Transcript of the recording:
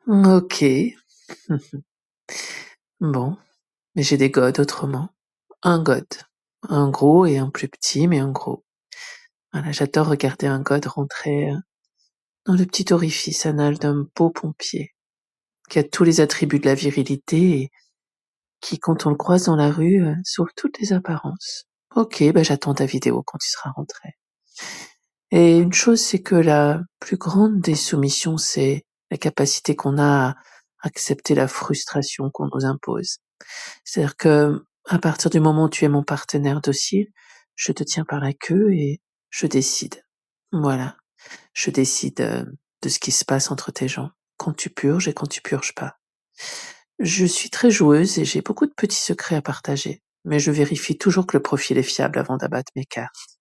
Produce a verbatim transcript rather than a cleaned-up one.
OK. Bon, mais j'ai des godes autrement. Un gode, un gros et un plus petit, mais un gros. Voilà, j'adore regarder un gode rentrer, heu, dans le petit orifice anal d'un beau pompier, qui a tous les attributs de la virilité et qui, quand on le croise dans la rue, heu, sauve toutes les apparences. OK, bah, j'attends ta vidéo quand tu seras rentré. Et une chose, c'est que la plus grande des soumissions, c'est la capacité qu'on a à accepter la frustration qu'on nous impose. C'est-à-dire que, à partir du moment où tu es mon partenaire docile, je te tiens par la queue et je décide. Voilà, je décide, heu, de ce qui se passe entre tes jambes, quand tu purges et quand tu purges pas. Je suis très joueuse et j'ai beaucoup de petits secrets à partager, mais je vérifie toujours que le profil est fiable avant d'abattre mes cartes.